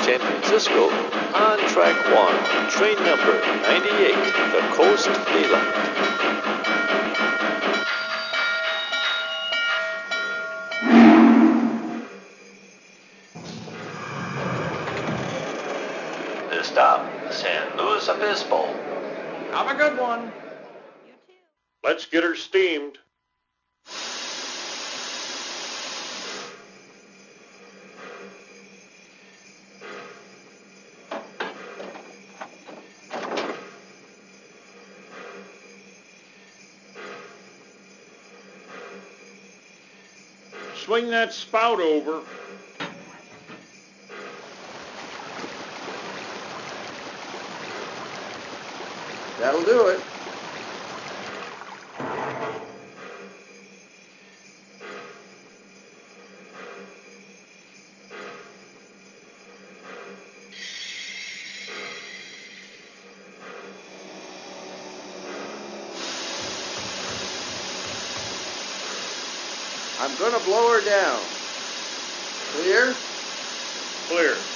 San Francisco on track 1, train number 98, the Coast Daylight. This stop, San Luis Obispo. Have a good one. Let's get her steamed. Swing that spout over. That'll do it. I'm gonna blow her down. Clear? Clear.